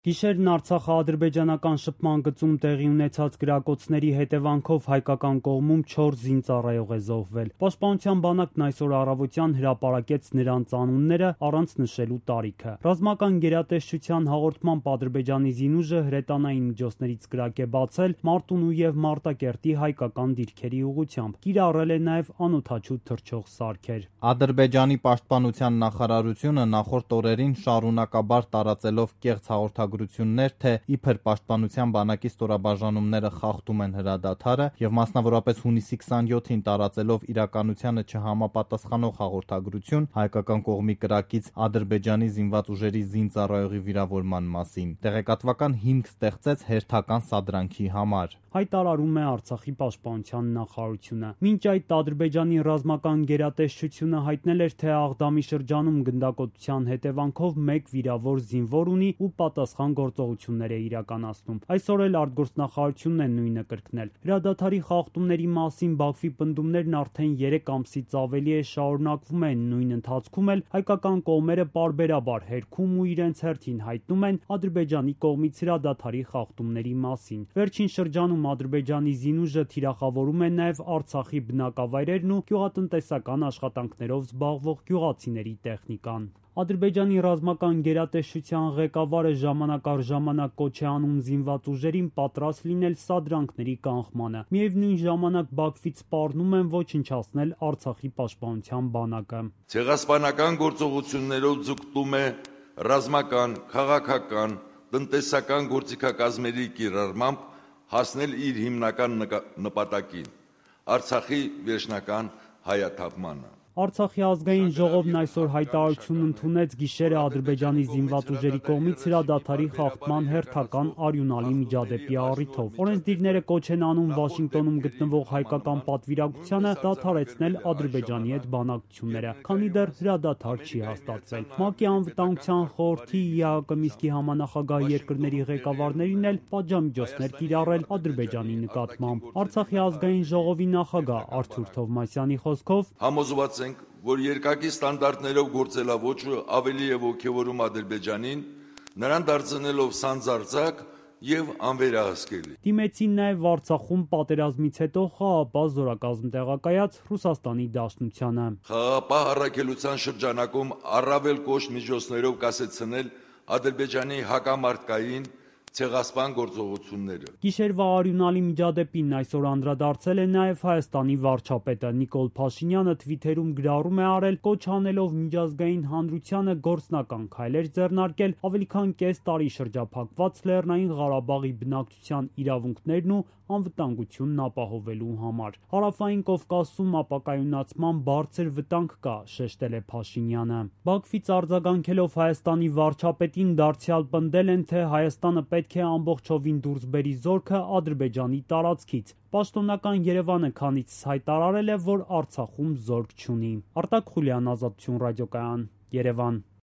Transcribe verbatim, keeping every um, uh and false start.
Գիշերն Արցախա-ադրբեջանական շփման գծում տեղի ունեցած կրակոցների հետևանքով հայկական կողմում չորս զինծառայող է զոհվել։ Պաշտպանության բանակն այսօր առավոտյան հրապարակեց նրանց անունները առանց նշելու տարիքը։ Ռազմական գերատեսչության հաղորդմամբ Ադրբեջանի զինուժը հրետանային միջոցներից կրակ է բացել Մարտունու եւ Մարտակերտի հայկական դիրքերի ուղղությամբ։ Կիրառել է նաեւ անօդաչու թռչող սարքեր։ Ադրբեջանի պաշտպանության նախարարությունը նախորդ օրերին շարունակաբար տարածելով կեղծ հաղորդագրություններ, թե իբր պաշտպանության բանակի ստորաբաժանումները խախտում են հրադադարը եւ մասնավորապես հունիսի քսանյոթին տարածելով իրականությանը չհամապատասխանող հաղորդագրություն հայկական կողմի կրակից Ադրբեջանի զինված ուժերի զինծառայողի վիրավորման մասին, տեղեկատվական հիմք ստեղծեց հերթական սադրանքի համար, հայտարարում է Արցախի պաշտպանության նախարարությունը։ Մինչ այդ Ադրբեջանի ռազմական գերատեսչությունը հայտնել էր, թե Աղդամի շրջանում գնդակոծության հետևանքով մեկ վիրավոր զինվոր ունի ու պատասխան գործողություններ է իրականացնում։ Այսօր էլ արտգործնախարարությունն է նույնը կրկնել։ Հրադադարի խախտումների մասին Բաքվի պնդումներն արդեն երեք ամսից ավելի է շարունակվում են, նույն ընթացքում էլ հայկական կողմերը պարբերաբար հերքում ու իրենց հերթին հայտնում են Ադրբեջանի կողմից հրադադարի խախտումների մասին։ Վերջին շրջանում Ադրբեջանի զինուժը թիրախավորում է նաև Արցախի բնակավայրերն ու գյուղատնտեսական աշխատանքներով զբաղվող գյուղացիների տեխնիկան։ Ադրբեջանի ռազմական գերատեսչության ղեկավարը ժամանակ առ ժամանակ կոչ է անում զինված ուժերին պատրաստ լինել սադրանքների կանխմանը։ Միևնույն ժամանակ Բաքվից սպառնում են ոչնչացնել Արցախի պաշտպանության բանակը։ Ցեղասպանական գործողություններով ձգտում է ռազմական, քաղաքական, տնտեսական գործիքակազմերի կիրառմամբ հասնել իր հիմնական նպատակին՝ Արցախի վերջնական հայաթափմանը։ Արցախի ազգային ժողովն այսօր հայտարարություն ընդունեց գիշերը Ադրբեջանի զինված ուժերի կողմից հրադադարի խախտման հերթական արյունալի միջադեպի առիթով։ Օրենսդիրները կոչ են անում Վաշինգտոնում գտնվող հայկական պատվիրակությանը դադարեցնել Ադրբեջանի հետ բանակցությունները, քանի դեռ հրադադար չի հաստատվել։ ՄԱԿ-ի անվտանգության խորհրդի ԵԱՀԿ Մինսկի համանախագահ երկրների ղեկավարներին էլ պատժամիջոցներ կիրառել Ադրբեջանի նկատմամբ։ Արցախի ազգային ժողովի նախագահ Արթուր Թովմասյանի խոսքով համոզված ենք, որ երկակի ստանդարտներով գործելավոճը ավելի է ոգևորում Ադրբեջանին, նրան դարձնելով սանձարձակ եւ անվերահսկելի։ Դիմեցին նաև Արցախում պատերազմից հետո խաղաղապահ զորակազմ տեղակայած Ռուսաստանի Դաշնությանը։ Խաղաղապահ առաքելության շրջանակում առավել կոշտ միջոցներով կասեցնել Ադրբեջանի հակամարտկային ցեղասպան գործողությունները։ Գիշերվա արյունալի միջադեպին այսօր անդրադարձել է նաև Հայաստանի վարչապետը։ Նիկոլ Փաշինյանը թվիթերում գրառում է արել, կոչ անելով միջազգային հանրությանը գործնական քայլեր ձեռնարկել ավելի քան կես տարի շրջափակված Լեռնային Ղարաբաղի բնակչության իրավունքներն ու անվտանգությունն ապահովելու համար։ Հարավային Կովկասում ապակայունացման բարձր վտանգ կա, շեշտել է Փաշինյանը։ Բաքվից արձագանքելով Հայաստանի վարչապետին դարձյալ պնդել են, թե Հայաստանը պետք է ամբողջովին դուրս բերի զորքը Ադրբեջանի տարածքից։ Պաշտոնական Երևանը քանիցս հայտարարել է, որ Արցախում զորք չունի։ Արտակ Խուլյան, Ազատություն ռադիոկայան, Երևան։